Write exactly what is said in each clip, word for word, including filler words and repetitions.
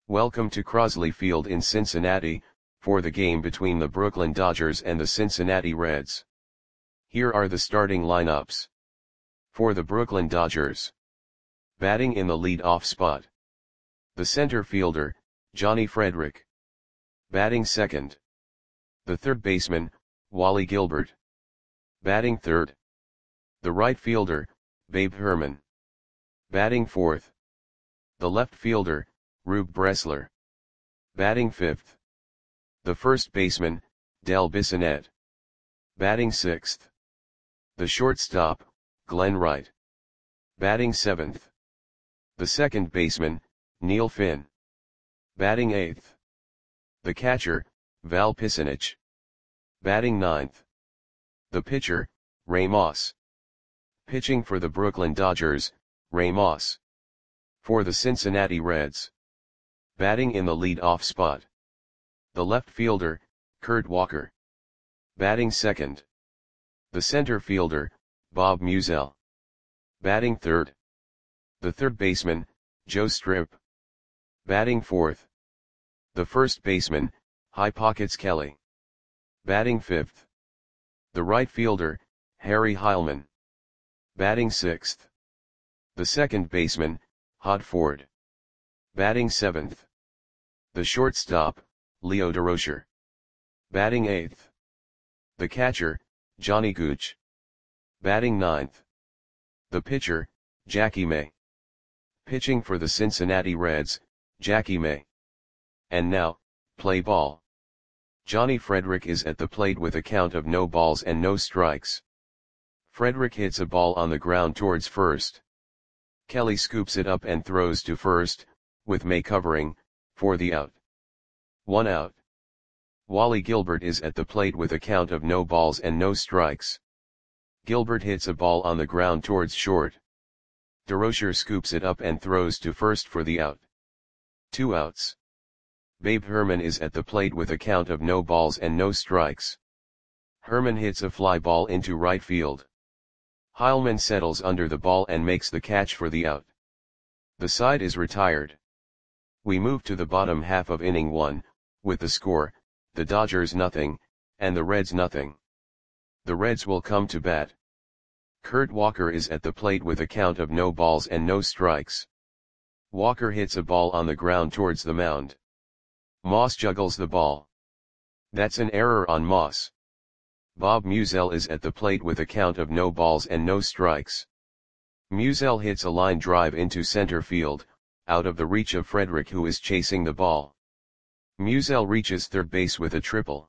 Welcome to Crosley Field in Cincinnati, for the game between the Brooklyn Dodgers and the Cincinnati Reds. Here are the starting lineups. For the Brooklyn Dodgers. Batting in the lead-off spot. The center fielder, Johnny Frederick. Batting second. The third baseman, Wally Gilbert. Batting third. The right fielder, Babe Herman. Batting fourth. The left fielder, Rube Bressler. Batting fifth. The first baseman, Del Bissonette. Batting sixth. The shortstop, Glenn Wright. Batting seventh. The second baseman, Neil Finn. Batting eighth. The catcher, Val Pisanich. Batting ninth. The pitcher, Ray Moss. Pitching for the Brooklyn Dodgers, Ray Moss. For the Cincinnati Reds. Batting in the lead-off spot. The left fielder, Kurt Walker. Batting second. The center fielder, Bob Meusel. Batting third. The third baseman, Joe Strip. Batting fourth. The first baseman, High Pockets Kelly. Batting fifth. The right fielder, Harry Heilman. Batting sixth. The second baseman, Hod Ford. Batting seventh. The shortstop, Leo Durocher. Batting eighth. The catcher, Johnny Gooch. Batting ninth. The pitcher, Jackie May. Pitching for the Cincinnati Reds, Jackie May. And now, play ball. Johnny Frederick is at the plate with a count of no balls and no strikes. Frederick hits a ball on the ground towards first. Kelly scoops it up and throws to first, with May covering, for the out. One out. Wally Gilbert is at the plate with a count of no balls and no strikes. Gilbert hits a ball on the ground towards short. Durocher scoops it up and throws to first for the out. Two outs. Babe Herman is at the plate with a count of no balls and no strikes. Herman hits a fly ball into right field. Heilman settles under the ball and makes the catch for the out. The side is retired. We move to the bottom half of inning one, with the score, the Dodgers nothing, and the Reds nothing. The Reds will come to bat. Kurt Walker is at the plate with a count of no balls and no strikes. Walker hits a ball on the ground towards the mound. Moss juggles the ball. That's an error on Moss. Bob Meusel is at the plate with a count of no balls and no strikes. Meusel hits a line drive into center field, out of the reach of Frederick, who is chasing the ball. Meusel reaches third base with a triple.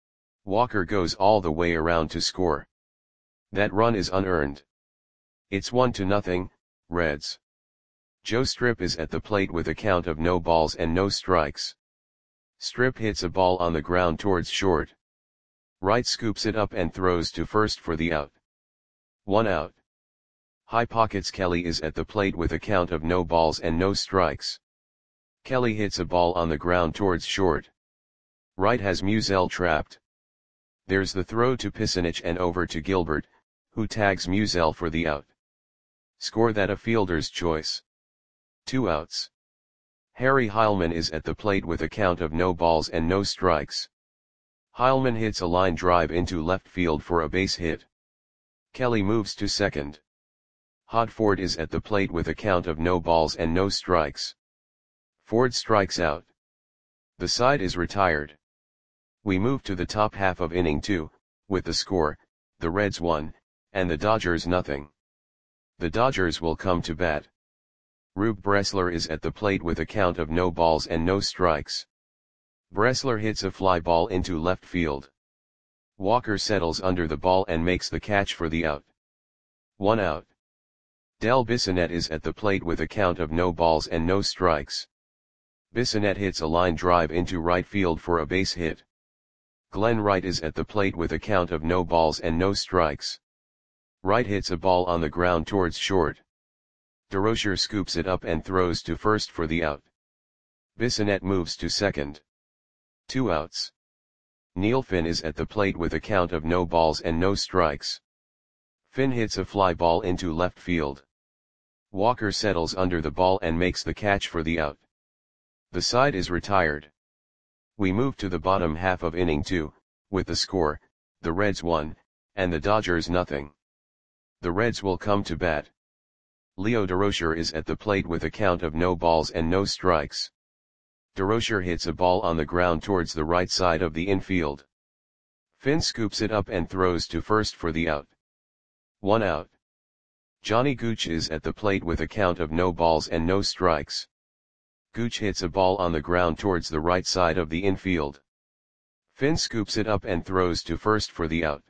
Walker goes all the way around to score. That run is unearned. It's one to nothing, Reds. Joe Strip is at the plate with a count of no balls and no strikes. Strip hits a ball on the ground towards short. Wright scoops it up and throws to first for the out. One out. High Pockets Kelly is at the plate with a count of no balls and no strikes. Kelly hits a ball on the ground towards short. Wright has Meusel trapped. There's the throw to Pisanich and over to Gilbert, who tags Meusel for the out. Score that a fielder's choice. Two outs. Harry Heilman is at the plate with a count of no balls and no strikes. Heilman hits a line drive into left field for a base hit. Kelly moves to second. Hod Ford is at the plate with a count of no balls and no strikes. Ford strikes out. The side is retired. We move to the top half of inning two, with the score, the Reds one, and the Dodgers nothing. The Dodgers will come to bat. Rube Bressler is at the plate with a count of no balls and no strikes. Bressler hits a fly ball into left field. Walker settles under the ball and makes the catch for the out. One out. Del Bissonette is at the plate with a count of no balls and no strikes. Bissonette hits a line drive into right field for a base hit. Glenn Wright is at the plate with a count of no balls and no strikes. Wright hits a ball on the ground towards short. Durocher scoops it up and throws to first for the out. Bissonette moves to second. Two outs. Neil Finn is at the plate with a count of no balls and no strikes. Finn hits a fly ball into left field. Walker settles under the ball and makes the catch for the out. The side is retired. We move to the bottom half of inning two, with the score, the Reds one, and the Dodgers nothing. The Reds will come to bat. Leo Durocher is at the plate with a count of no balls and no strikes. Durocher hits a ball on the ground towards the right side of the infield. Finn scoops it up and throws to first for the out. One out. Johnny Gooch is at the plate with a count of no balls and no strikes. Gooch hits a ball on the ground towards the right side of the infield. Finn scoops it up and throws to first for the out.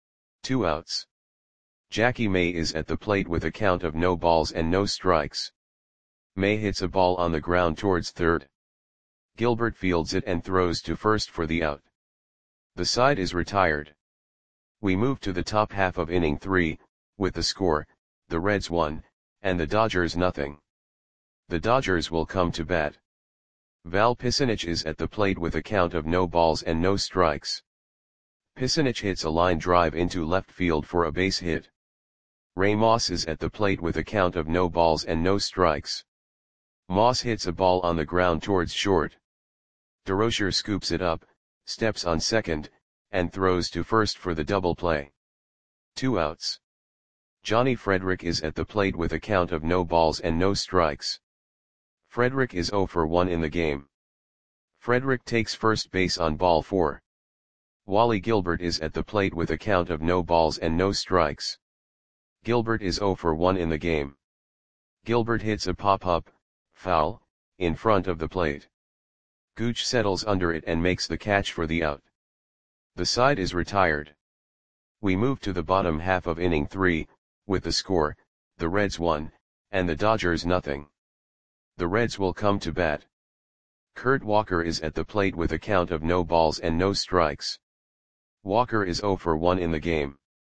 Two outs. Jackie May is at the plate with a count of no balls and no strikes. May hits a ball on the ground towards third. Gilbert fields it and throws to first for the out. The side is retired. We move to the top half of inning three, with the score, the Reds one, and the Dodgers nothing. The Dodgers will come to bat. Val Pisanich is at the plate with a count of no balls and no strikes. Pisanich hits a line drive into left field for a base hit. Ray Moss is at the plate with a count of no balls and no strikes. Moss hits a ball on the ground towards short. Durocher scoops it up, steps on second, and throws to first for the double play. Two outs. Johnny Frederick is at the plate with a count of no balls and no strikes. Frederick is oh for one in the game. Frederick takes first base on ball four. Wally Gilbert is at the plate with a count of no balls and no strikes. Gilbert is oh for one in the game. Gilbert hits a pop-up, foul, in front of the plate. Gooch settles under it and makes the catch for the out. The side is retired. We move to the bottom half of inning three, with the score, the Reds one, and the Dodgers nothing. The Reds will come to bat. Kurt Walker is at the plate with a count of no balls and no strikes. Walker is oh for one in the game.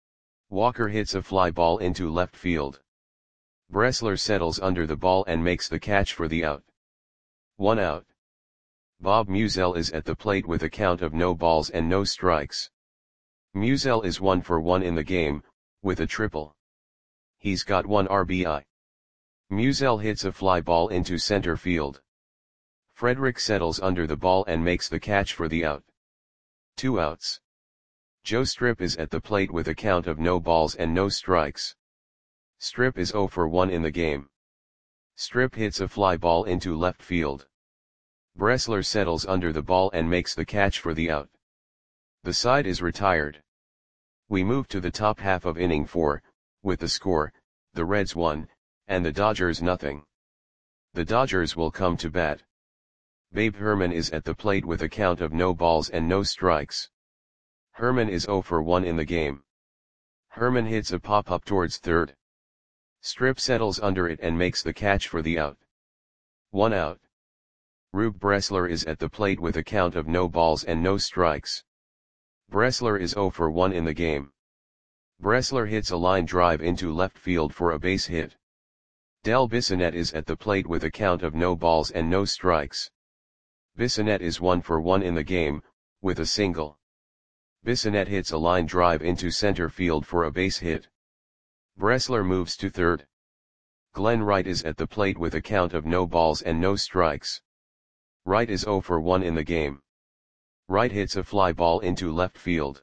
Walker hits a fly ball into left field. Bressler settles under the ball and makes the catch for the out. One out. Bob Musial is at the plate with a count of no balls and no strikes. Musial is one for one in the game, with a triple. He's got one R B I. Musial hits a fly ball into center field. Frederick settles under the ball and makes the catch for the out. Two outs. Joe Strip is at the plate with a count of no balls and no strikes. Strip is oh for one in the game. Strip hits a fly ball into left field. Bressler settles under the ball and makes the catch for the out. The side is retired. We move to the top half of inning four, with the score, the Reds one, and the Dodgers nothing. The Dodgers will come to bat. Babe Herman is at the plate with a count of no balls and no strikes. Herman is oh for one in the game. Herman hits a pop-up towards third. Strip settles under it and makes the catch for the out. One out. Rube Bressler is at the plate with a count of no balls and no strikes. Bressler is oh for one in the game. Bressler hits a line drive into left field for a base hit. Del Bissonette is at the plate with a count of no balls and no strikes. Bissonette is one for one in the game, with a single. Bissonette hits a line drive into center field for a base hit. Bressler moves to third. Glenn Wright is at the plate with a count of no balls and no strikes. Wright is oh for one in the game. Wright hits a fly ball into left field.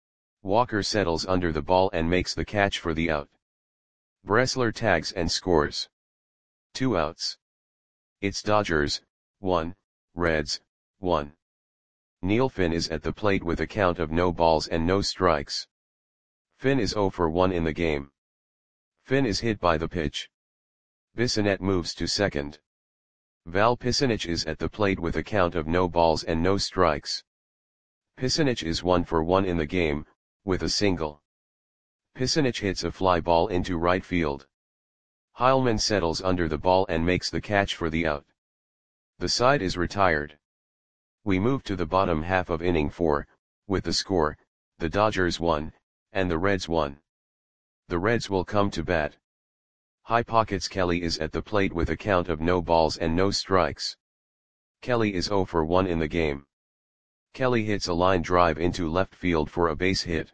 Walker settles under the ball and makes the catch for the out. Bressler tags and scores. Two outs. It's Dodgers, one, Reds, one. Neil Finn is at the plate with a count of no balls and no strikes. Finn is oh for one in the game. Finn is hit by the pitch. Bissonette moves to second. Val Pisanich is at the plate with a count of no balls and no strikes. Pisanich is one for one in the game, with a single. Pisanich hits a fly ball into right field. Heilman settles under the ball and makes the catch for the out. The side is retired. We move to the bottom half of inning four, with the score, the Dodgers one, and the Reds one. The Reds will come to bat. High Pockets Kelly is at the plate with a count of no balls and no strikes. Kelly is oh for one in the game. Kelly hits a line drive into left field for a base hit.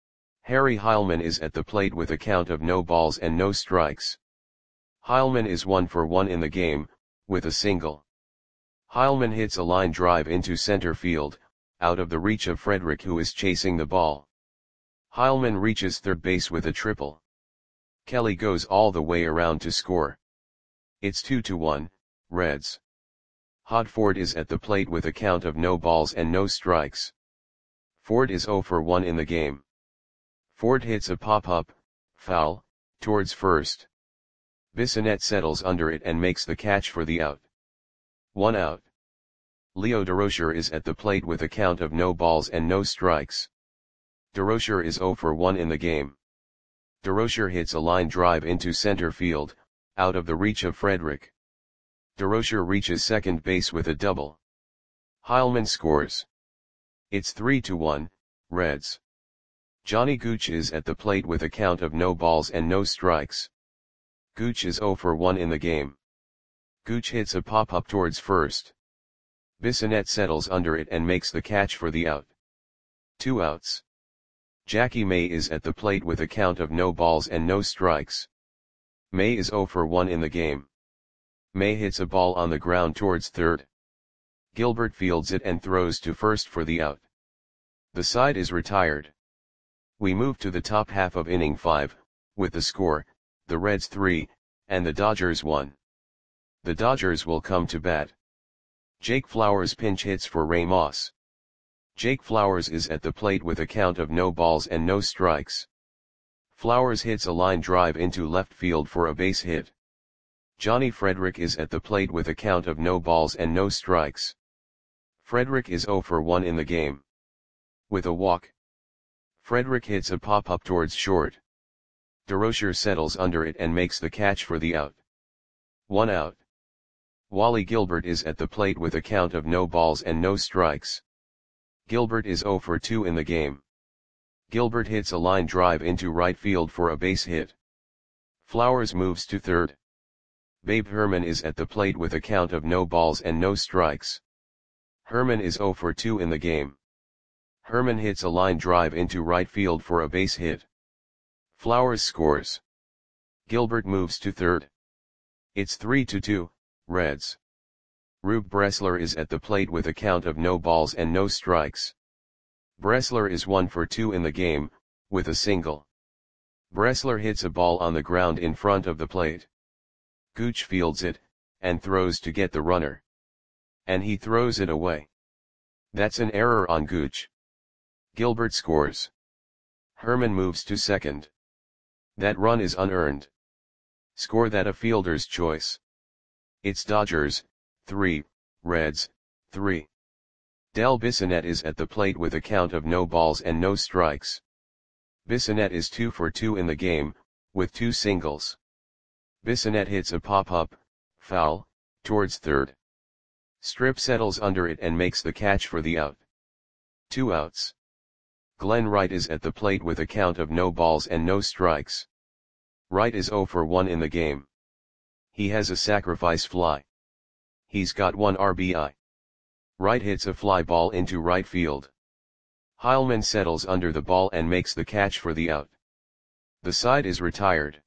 Harry Heilman is at the plate with a count of no balls and no strikes. Heilman is one for one in the game, with a single. Heilmann hits a line drive into center field, out of the reach of Frederick, who is chasing the ball. Heilmann reaches third base with a triple. Kelly goes all the way around to score. It's two to one, Reds. Hod Ford is at the plate with a count of no balls and no strikes. Ford is oh for one in the game. Ford hits a pop-up, foul, towards first. Bissonette settles under it and makes the catch for the out. One out. Leo Durocher is at the plate with a count of no balls and no strikes. Durocher is oh for one in the game. Durocher hits a line drive into center field, out of the reach of Frederick. Durocher reaches second base with a double. Heilmann scores. It's three to one, Reds. Johnny Gooch is at the plate with a count of no balls and no strikes. Gooch is oh for one in the game. Gooch hits a pop-up towards first. Bissonette settles under it and makes the catch for the out. Two outs. Jackie May is at the plate with a count of no balls and no strikes. May is oh for one in the game. May hits a ball on the ground towards third. Gilbert fields it and throws to first for the out. The side is retired. We move to the top half of inning five, with the score, the Reds three, and the Dodgers one. The Dodgers will come to bat. Jake Flowers pinch hits for Ray Moss. Jake Flowers is at the plate with a count of no balls and no strikes. Flowers hits a line drive into left field for a base hit. Johnny Frederick is at the plate with a count of no balls and no strikes. Frederick is oh for one in the game. With a walk. Frederick hits a pop-up towards short. Durocher settles under it and makes the catch for the out. One out. Wally Gilbert is at the plate with a count of no balls and no strikes. Gilbert is oh for two in the game. Gilbert hits a line drive into right field for a base hit. Flowers moves to third. Babe Herman is at the plate with a count of no balls and no strikes. Herman is oh for two in the game. Herman hits a line drive into right field for a base hit. Flowers scores. Gilbert moves to third. It's three to two, Reds. Rube Bressler is at the plate with a count of no balls and no strikes. Bressler is one for two in the game, with a single. Bressler hits a ball on the ground in front of the plate. Gooch fields it, and throws to get the runner. And he throws it away. That's an error on Gooch. Gilbert scores. Herman moves to second. That run is unearned. Score that a fielder's choice. It's Dodgers, three, Reds, three. Del Bissonette is at the plate with a count of no balls and no strikes. Bissonette is two for two in the game, with two singles. Bissonette hits a pop-up, foul, towards third. Strip settles under it and makes the catch for the out. Two outs. Glenn Wright is at the plate with a count of no balls and no strikes. Wright is oh for one in the game. He has a sacrifice fly. He's got one R B I. Wright hits a fly ball into right field. Heilmann settles under the ball and makes the catch for the out. The side is retired.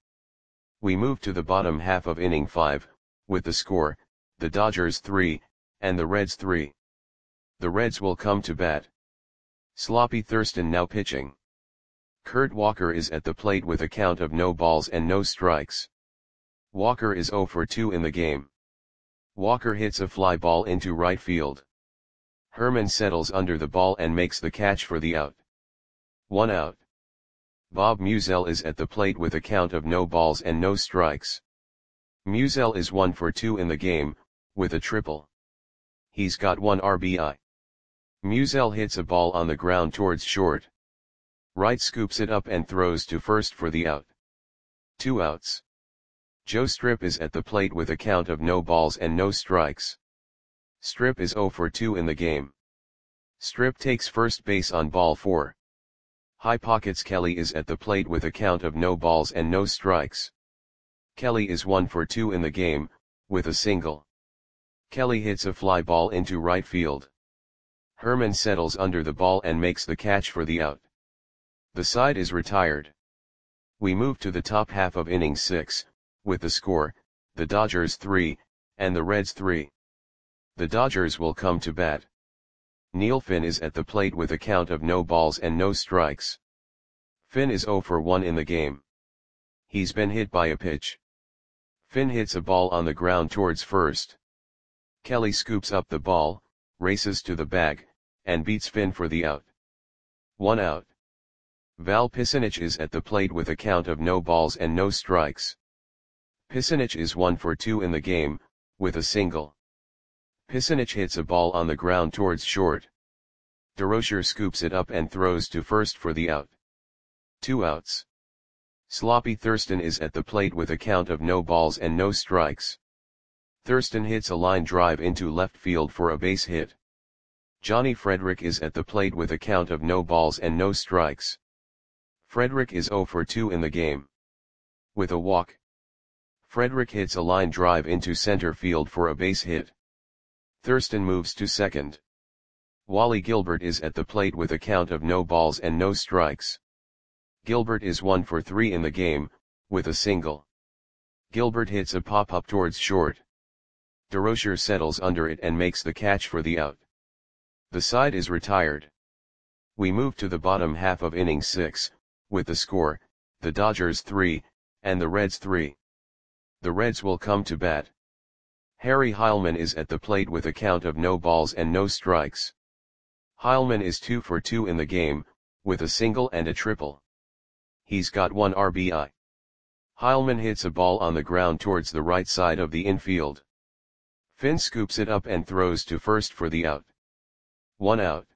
We move to the bottom half of inning five, with the score, the Dodgers three, and the Reds three. The Reds will come to bat. Sloppy Thurston now pitching. Kurt Walker is at the plate with a count of no balls and no strikes. Walker is oh for two in the game. Walker hits a fly ball into right field. Herman settles under the ball and makes the catch for the out. One out. Bob Musial is at the plate with a count of no balls and no strikes. Musial is one for two in the game, with a triple. He's got one R B I. Musial hits a ball on the ground towards short. Wright scoops it up and throws to first for the out. Two outs. Joe Strip is at the plate with a count of no balls and no strikes. Strip is oh for two in the game. Strip takes first base on ball four. High Pockets Kelly is at the plate with a count of no balls and no strikes. Kelly is one for two in the game, with a single. Kelly hits a fly ball into right field. Herman settles under the ball and makes the catch for the out. The side is retired. We move to the top half of inning six, with the score, the Dodgers three, and the Reds three. The Dodgers will come to bat. Neil Finn is at the plate with a count of no balls and no strikes. Finn is oh for one in the game. He's been hit by a pitch. Finn hits a ball on the ground towards first. Kelly scoops up the ball, races to the bag, and beats Finn for the out. One out. Val Pisanic is at the plate with a count of no balls and no strikes. Pisanic is one for two in the game, with a single. Pisanic hits a ball on the ground towards short. DeRocher scoops it up and throws to first for the out. Two outs. Sloppy Thurston is at the plate with a count of no balls and no strikes. Thurston hits a line drive into left field for a base hit. Johnny Frederick is at the plate with a count of no balls and no strikes. Frederick is oh for two in the game. With a walk. Frederick hits a line drive into center field for a base hit. Thurston moves to second. Wally Gilbert is at the plate with a count of no balls and no strikes. Gilbert is one for three in the game, with a single. Gilbert hits a pop-up towards short. DeRocher settles under it and makes the catch for the out. The side is retired. We move to the bottom half of inning six, with the score, the Dodgers three, and the Reds three. The Reds will come to bat. Harry Heilmann is at the plate with a count of no balls and no strikes. Heilmann is two for two in the game, with a single and a triple. He's got one R B I. Heilmann hits a ball on the ground towards the right side of the infield. Finn scoops it up and throws to first for the out. One out.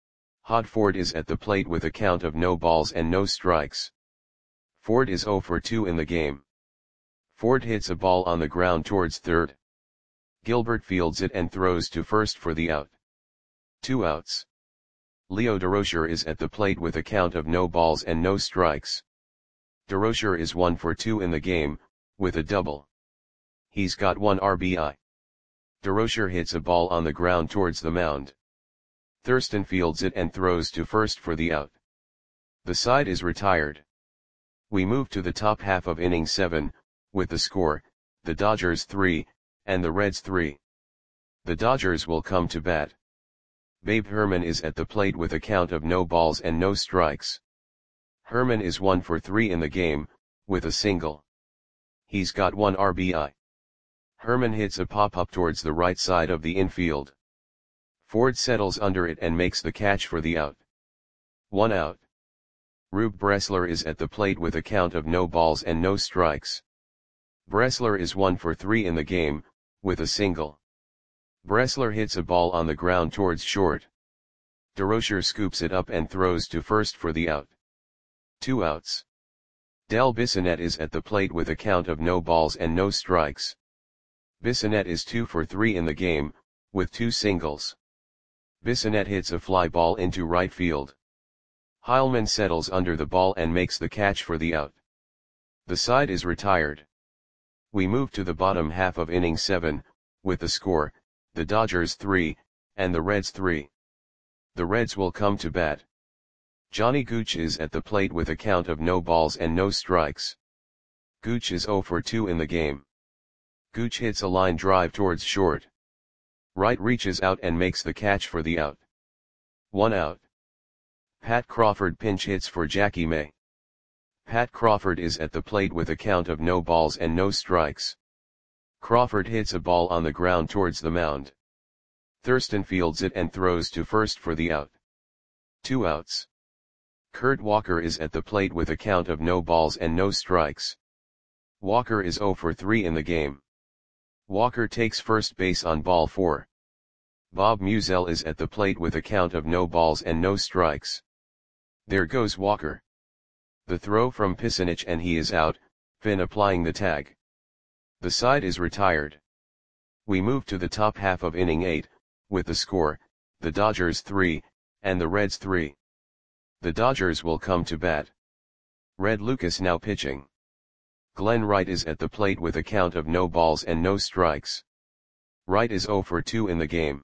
Hod Ford is at the plate with a count of no balls and no strikes. Ford is oh for two in the game. Ford hits a ball on the ground towards third. Gilbert fields it and throws to first for the out. Two outs. Leo DeRocher is at the plate with a count of no balls and no strikes. DeRocher is one for two in the game, with a double. He's got one R B I. DeRocher hits a ball on the ground towards the mound. Thurston fields it and throws to first for the out. The side is retired. We move to the top half of inning seven, with the score, the Dodgers three, and the Reds three. The Dodgers will come to bat. Babe Herman is at the plate with a count of no balls and no strikes. Herman is one for three in the game, with a single. He's got one R B I. Herman hits a pop-up towards the right side of the infield. Ford settles under it and makes the catch for the out. One out. Rube Bressler is at the plate with a count of no balls and no strikes. Bressler is one for three in the game, with a single. Bressler hits a ball on the ground towards short. DeRocher scoops it up and throws to first for the out. Two outs. Del Bissonette is at the plate with a count of no balls and no strikes. Bissonette is two for three in the game, with two singles. Bissonette hits a fly ball into right field. Heilmann settles under the ball and makes the catch for the out. The side is retired. We move to the bottom half of inning seven, with the score, the Dodgers three, and the Reds three. The Reds will come to bat. Johnny Gooch is at the plate with a count of no balls and no strikes. Gooch is oh for two in the game. Gooch hits a line drive towards short. Wright reaches out and makes the catch for the out. One out. Pat Crawford pinch hits for Jackie May. Pat Crawford is at the plate with a count of no balls and no strikes. Crawford hits a ball on the ground towards the mound. Thurston fields it and throws to first for the out. Two outs. Kurt Walker is at the plate with a count of no balls and no strikes. Walker is oh for three in the game. Walker takes first base on ball four. Bob Musial is at the plate with a count of no balls and no strikes. There goes Walker. The throw from Pisanic and he is out, Finn applying the tag. The side is retired. We move to the top half of inning eight, with the score, the Dodgers three, and the Reds three. The Dodgers will come to bat. Red Lucas now pitching. Glenn Wright is at the plate with a count of no balls and no strikes. Wright is oh for two in the game.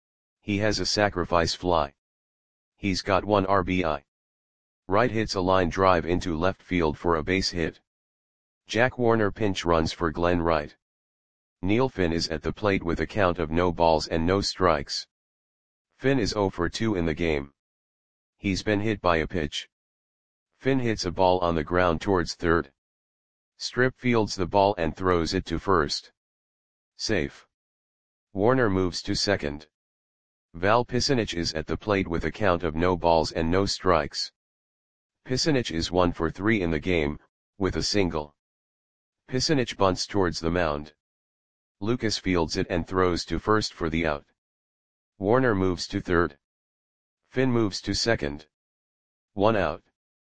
He has a sacrifice fly. He's got one R B I. Wright hits a line drive into left field for a base hit. Jack Warner pinch runs for Glenn Wright. Neil Finn is at the plate with a count of no balls and no strikes. Finn is zero for two in the game. He's been hit by a pitch. Finn hits a ball on the ground towards third. Strip fields the ball and throws it to first. Safe. Warner moves to second. Val Pisanic is at the plate with a count of no balls and no strikes. Pisanic is one for three in the game, with a single. Pisanic bunts towards the mound. Lucas fields it and throws to first for the out. Warner moves to third. Finn moves to second. One out.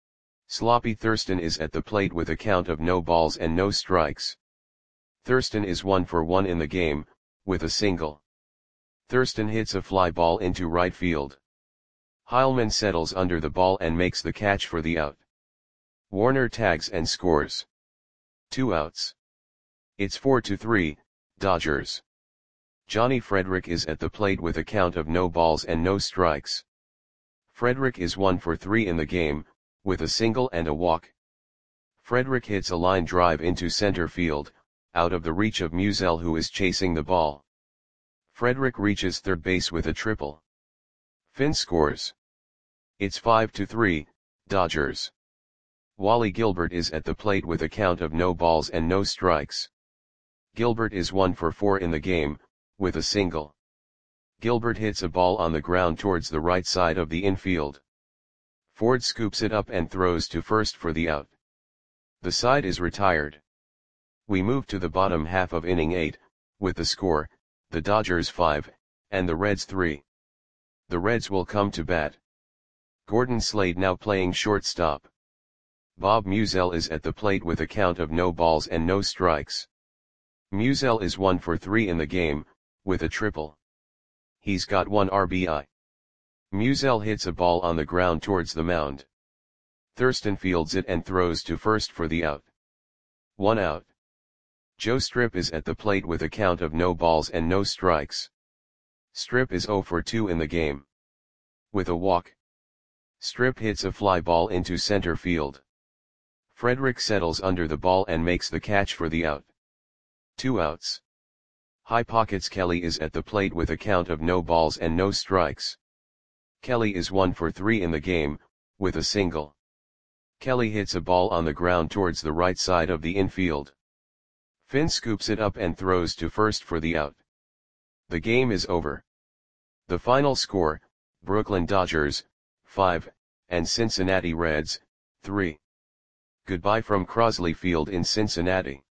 Sloppy Thurston is at the plate with a count of no balls and no strikes. Thurston is one for one in the game, with a single. Thurston hits a fly ball into right field. Heilman settles under the ball and makes the catch for the out. Warner tags and scores. Two outs. It's four to three, Dodgers. Johnny Frederick is at the plate with a count of no balls and no strikes. Frederick is one for three in the game, with a single and a walk. Frederick hits a line drive into center field, out of the reach of Musial, who is chasing the ball. Frederick reaches third base with a triple. Finn scores. It's five to three, Dodgers. Wally Gilbert is at the plate with a count of no balls and no strikes. Gilbert is one for four in the game, with a single. Gilbert hits a ball on the ground towards the right side of the infield. Ford scoops it up and throws to first for the out. The side is retired. We move to the bottom half of inning eight, with the score, the Dodgers five, and the Reds three. The Reds will come to bat. Gordon Slade now playing shortstop. Bob Musial is at the plate with a count of no balls and no strikes. Musial is one for three in the game, with a triple. He's got one R B I. Musial hits a ball on the ground towards the mound. Thurston fields it and throws to first for the out. One out. Joe Strip is at the plate with a count of no balls and no strikes. Strip is zero for two in the game. With a walk. Strip hits a fly ball into center field. Frederick settles under the ball and makes the catch for the out. Two outs. High Pockets Kelly is at the plate with a count of no balls and no strikes. Kelly is one for three in the game, with a single. Kelly hits a ball on the ground towards the right side of the infield. Finn scoops it up and throws to first for the out. The game is over. The final score, Brooklyn Dodgers, five, and Cincinnati Reds, three. Goodbye from Crosley Field in Cincinnati.